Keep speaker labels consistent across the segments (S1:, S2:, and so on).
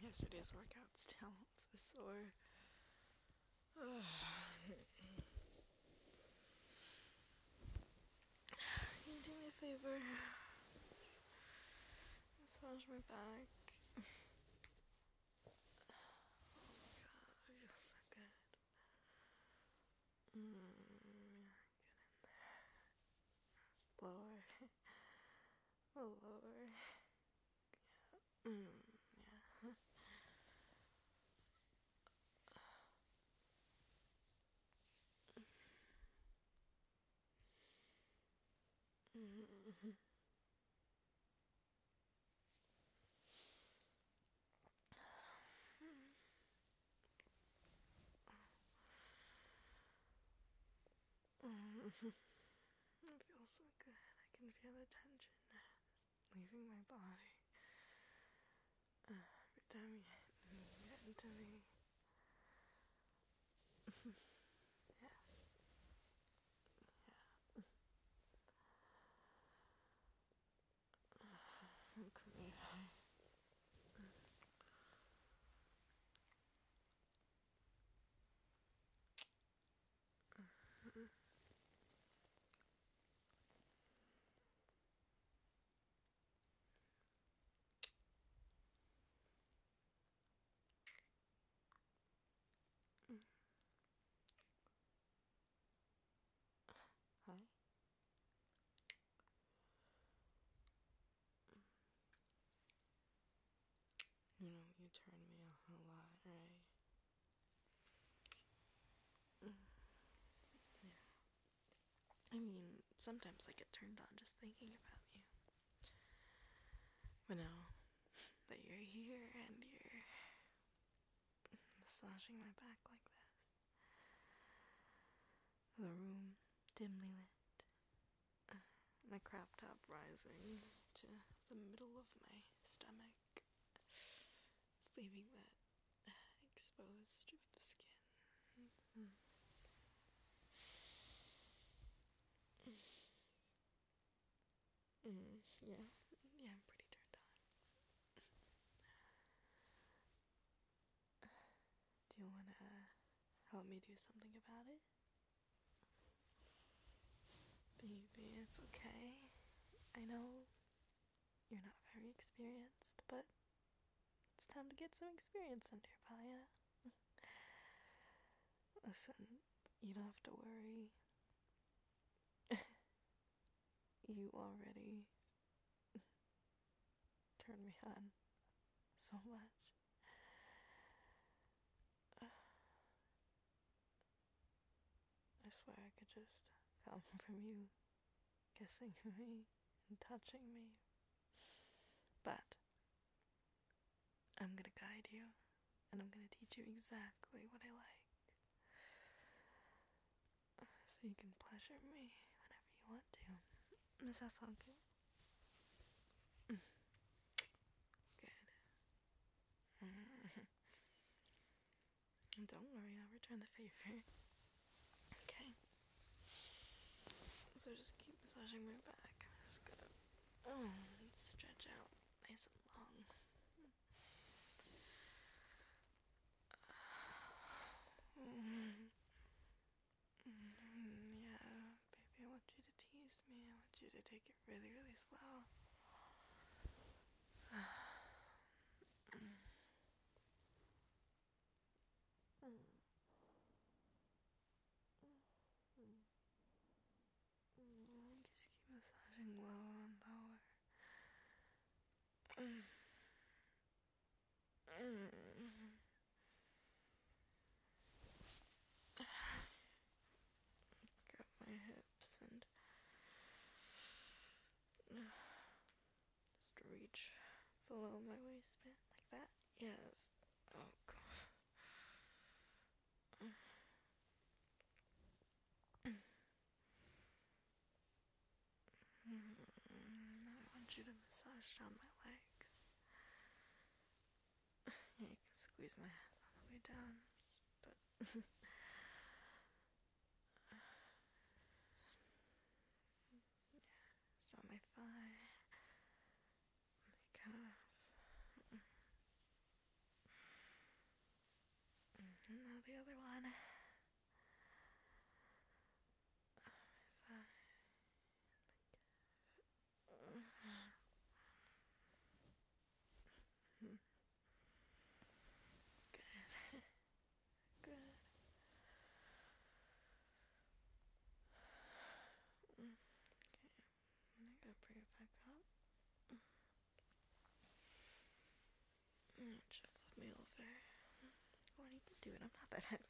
S1: Yesterday's workout still so sore. Can you do me a favor? Massage my back. Oh my god, it feels so good. Yeah, get in there. Just lower. A little lower. Yeah. Yeah. It feels so good. I can feel the tension leaving my body. Every time you get into me. Yeah. Come here. Hi. You know, you turn me on a lot, right? Yeah. I mean, sometimes I get turned on just thinking about you. But now that you're here and you're massaging my back like this, the room dimly lit, my crop top rising to the middle of my stomach, just leaving that exposed strip of skin. Yeah, I'm pretty turned on. Do you want to help me do something about it? Baby, it's okay. I know you're not very experienced, but it's time to get some experience under your belt, you know? Listen, you don't have to worry. You already turned me on so much. I swear I could just come from you kissing me and touching me. But I'm gonna guide you, and I'm gonna teach you exactly what I like. So you can pleasure me whenever you want to. Does that sound good? Good. Don't worry, I'll return the favor. Okay. So just keep massaging my back. I'm just gonna stretch out nice and long. Yeah, baby, I want you to tease me. I want you to take it really, really slow. Just keep massaging low and lower. Grab my hips and just reach below my waistband like that. Yes. Oh god. I want you to massage down my legs. Yeah, you can squeeze my ass all the way down, but it's on my thigh, my calf. the other one. Good. Okay. I'm gonna bring it back up. Just flip me over. What are you doing? I'm not that heavy.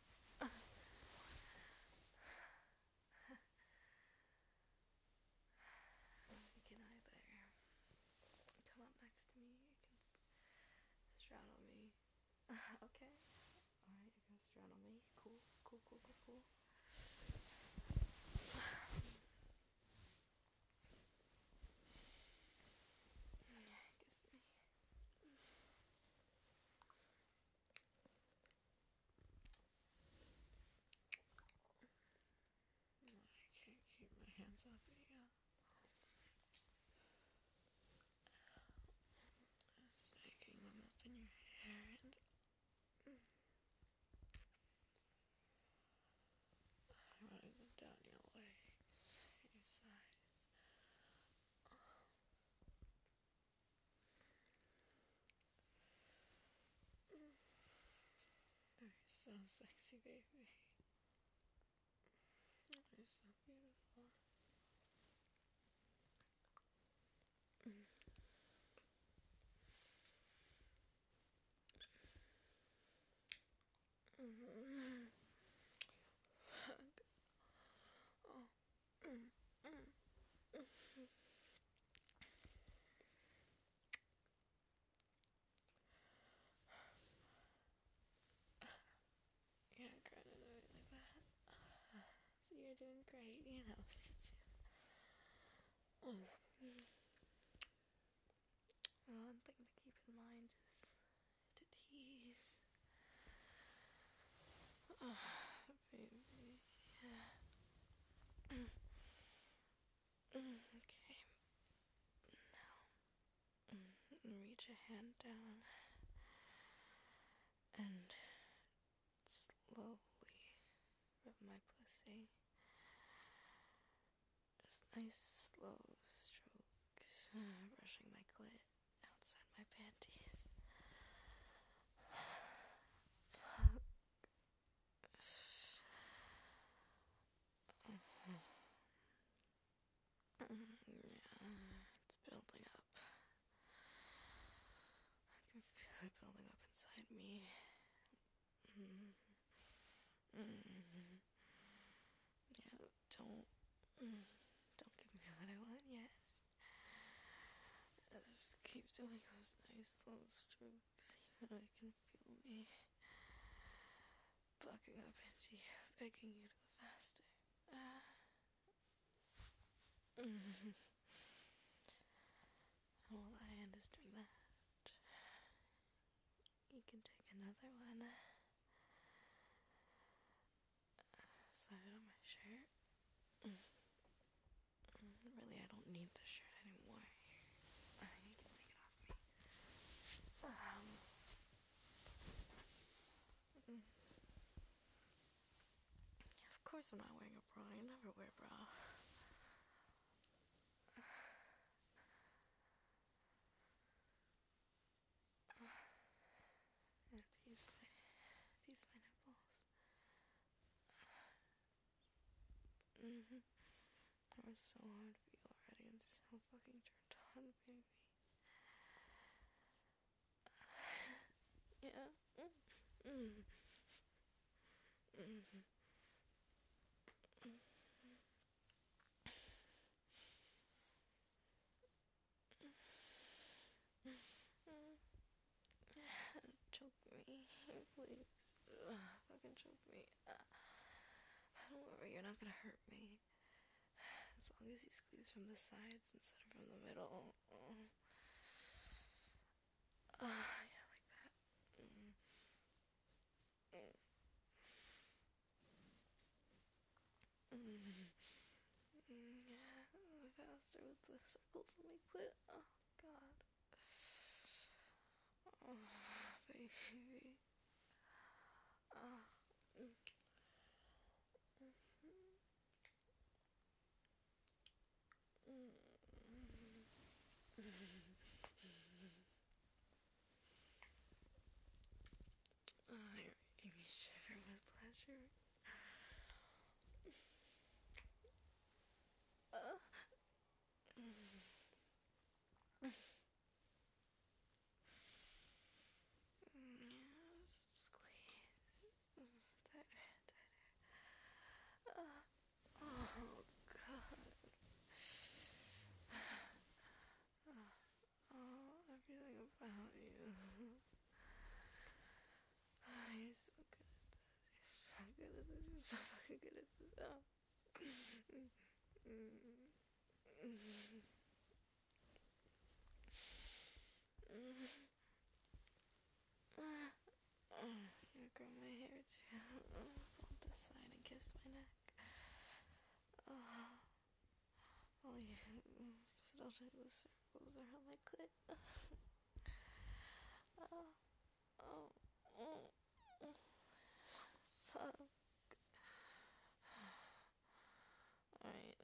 S1: You can either come up next to me, you can straddle me. Okay. Alright, you're gonna straddle me. Cool. Kiss me. I can't keep my hands off of you. Snaking them up in your hair and running them down your legs, your side. You're so sexy, baby. You're so beautiful. Yeah, kind of really bad. So you're doing great, you know. One thing to keep in mind is to tease. Baby. Okay. Now, reach a hand down and slowly rub my pussy. Just nice, slow strokes, brushing my clit outside my panties. Yeah, it's building up. I can feel it building up inside me. Yeah, don't give me what I want yet. Just keep doing those nice slow strokes, even though I can feel me bucking up into you, begging you to go faster. And while that hand is doing that, you can take another one, slide it on my shirt. Really, I don't need the shirt anymore. You can take it off me. Of course I'm not wearing a bra. I never wear a bra. And tease my nipples. That was so hard for you already. I'm so fucking turned on, baby. Yeah. Choke me, please. Fucking choke me. Don't worry, you're not gonna hurt me. As long as you squeeze from the sides instead of from the middle. Yeah, like that. Yeah, faster with the circles on my clit. Oh, God. Oh, baby. Oh. good at this. Oh. You curl my hair too. Hold this side and kiss my neck. While you still do the circles around my clit. Fuck. Alright.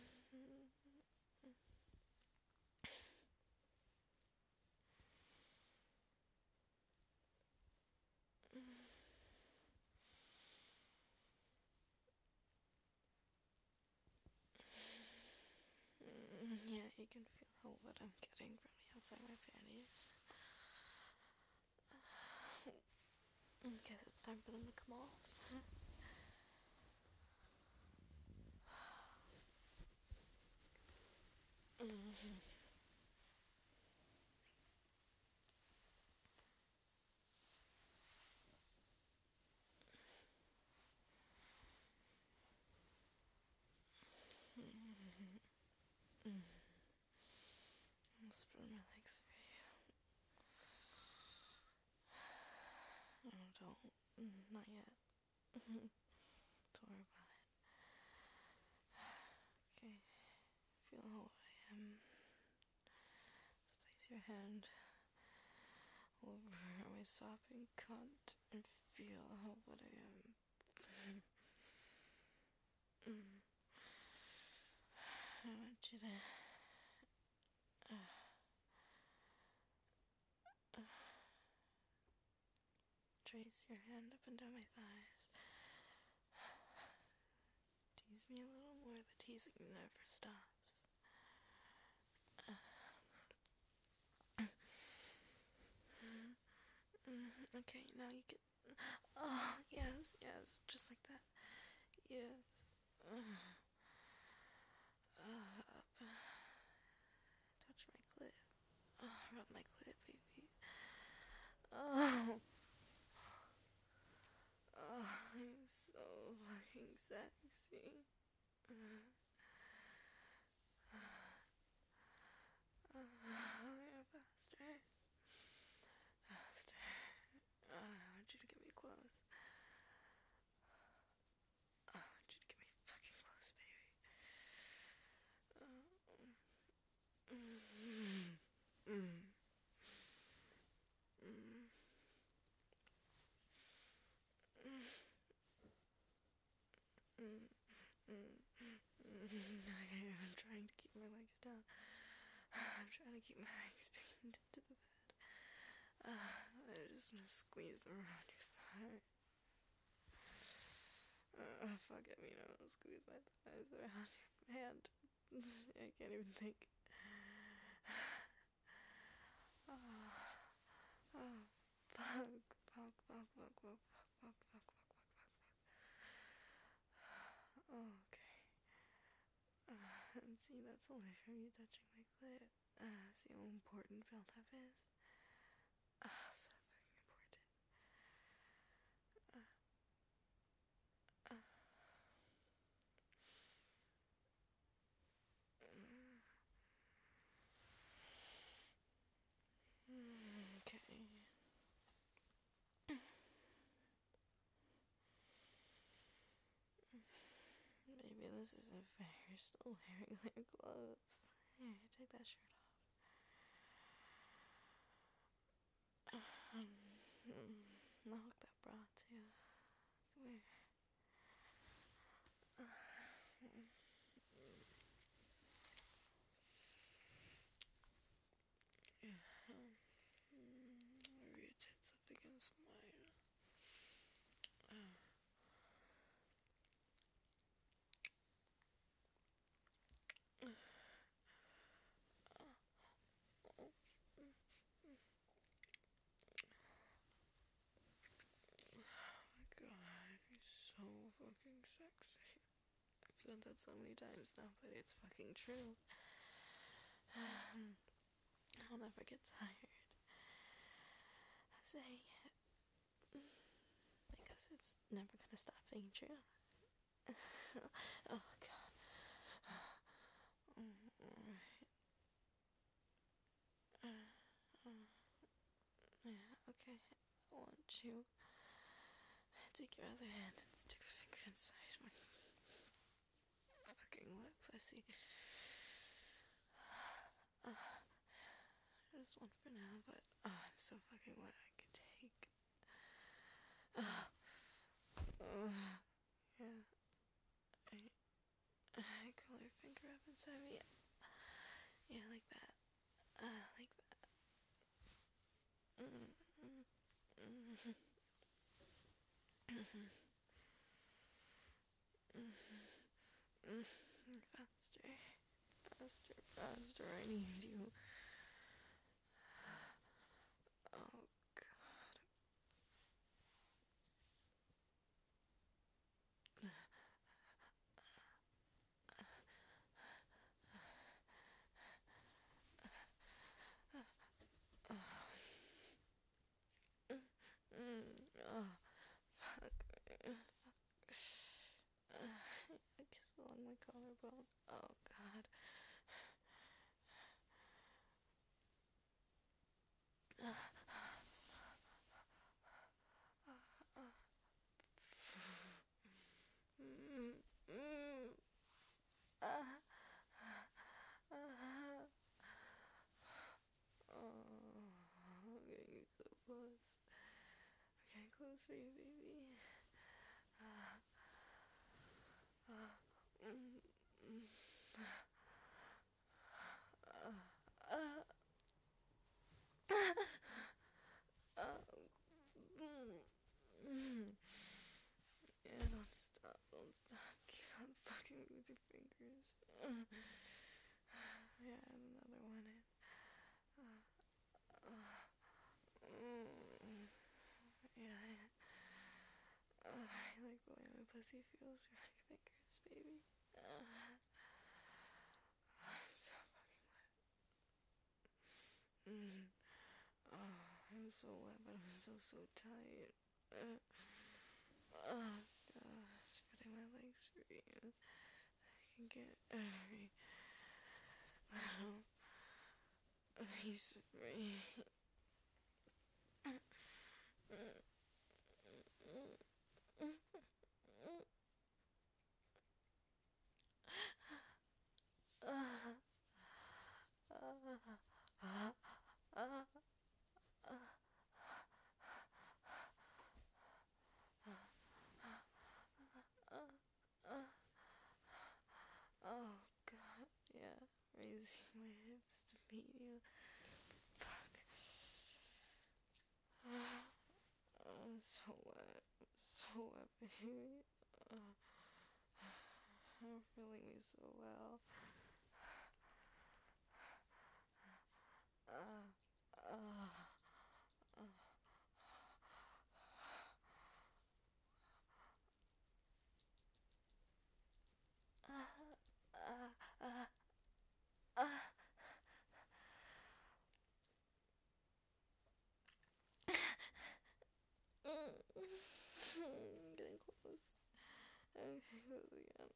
S1: Yeah, you can feel how what I'm getting from the outside my panties. Guess it's time for them to come off. I'll spread my legs for you. No, don't. Not yet. Don't worry about it. Okay. Feel how I am. Just place your hand over my sopping cunt and feel how what I am. I want you to trace your hand up and down my thighs. Tease me a little more. The teasing never stops. Okay, now you can. Oh, yes, yes, just like that. Yes. Up. Touch my clit. Rub my clit, baby. Oh. Oh, I'm so fucking sexy. Yeah, faster. Faster. I want you to get me close. I want you to get me fucking close, baby. Okay, I'm trying to keep my legs down. I'm trying to keep my legs pinned into the bed. I just want to squeeze them around your thigh. Fuck it, I'll squeeze my thighs around your hand. I can't even think. Fuck. Oh, okay. And see, that's only from you touching my clit. See how important Bell Tap is? So fucking important. Okay. Maybe this isn't fair. You're still wearing your clothes. Here, take that shirt off. I'll hook that bra too. Come here. Rub your tits up against mine. God, he's so fucking sexy. I've said that so many times now, but it's fucking true. I'll never get tired of saying it. Because it's never gonna stop being true. Oh god. Yeah, okay. I want you. Take your other hand and stick a finger inside my fucking lip, pussy. Just one for now, but I'm so fucking wet I could take. Yeah. I curl your finger up inside me. Yeah, like that. Like that. Faster. Faster, faster. I need you. Oh, God. Oh, fuck. A kiss along my collarbone. Oh, God. I'm getting so close. I'm getting close for you, baby. Yeah, don't stop, don't stop. Keep on fucking me with your fingers. Yeah, and another one in. Yeah, I like the way my pussy feels around your fingers, baby. I'm so fucking wet. I'm so wet, but I'm so tight. Oh gosh, spreading my legs for you. I can get every little piece of me. Oh god, yeah, raising my hips to meet you. Fuck. I'm so wet. I'm so wet, baby. I'm feeling me so well. I'm getting close. I'm getting close again.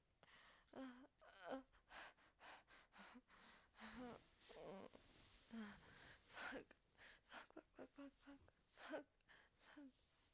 S1: Fuck. Fuck, fuck, fuck, fuck, fuck, fuck.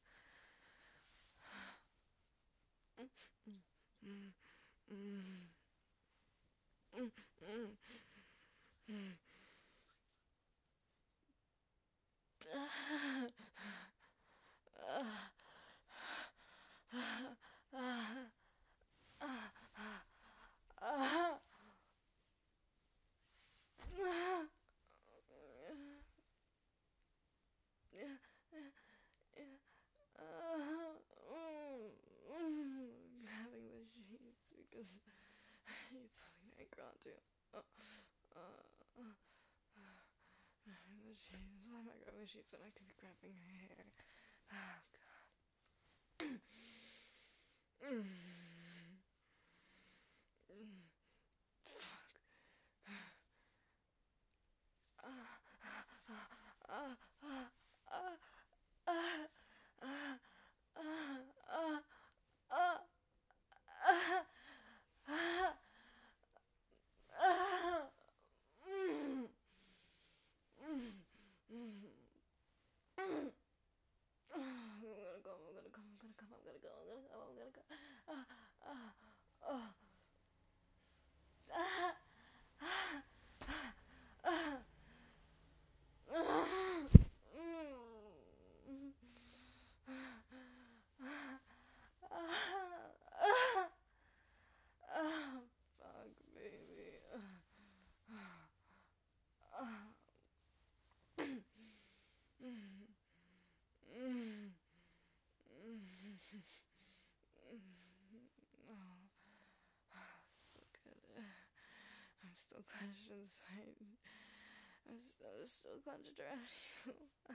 S1: Yeah, yeah, yeah. Grabbing the sheets because it's something I can't do. Grabbing the sheets. Why am I grabbing the sheets when I could be grabbing her hair? Oh god. still clenched inside. I'm still clenched around you.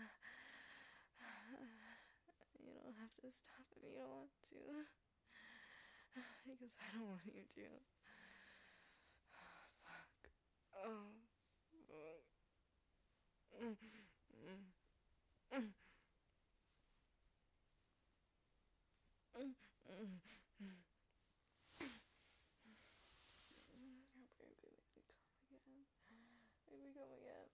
S1: You don't have to stop if you don't want to. Because I don't want you to. Fuck. Oh. Baby, make me come again.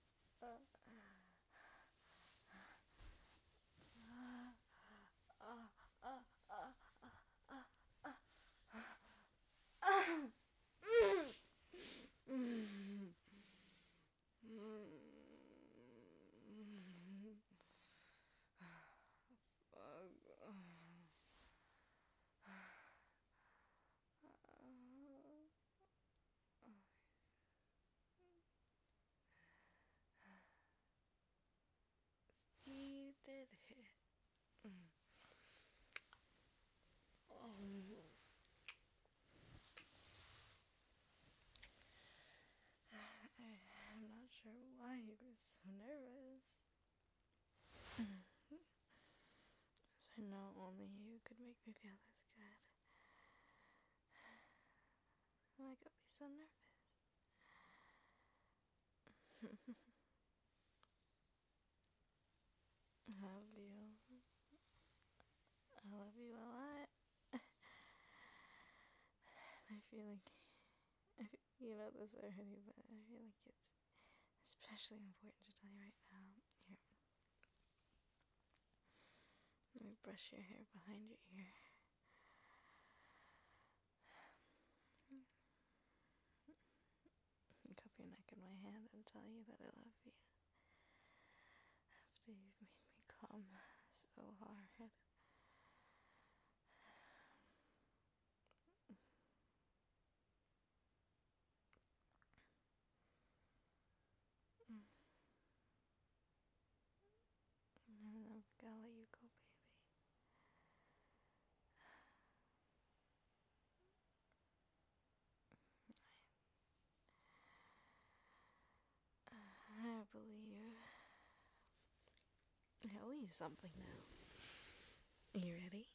S1: You did it. I'm not sure why you were so nervous. As I know only you could make me feel this good. Why got me so nervous? I love you. I love you a lot. I feel like, you know this already, but I feel like it's especially important to tell you right now. Here. Let me brush your hair behind your ear. Cup your neck in my hand and tell you that I love you. After you've made me come so hard. I'm gonna let you go, baby. I believe I owe you something now. Are you ready?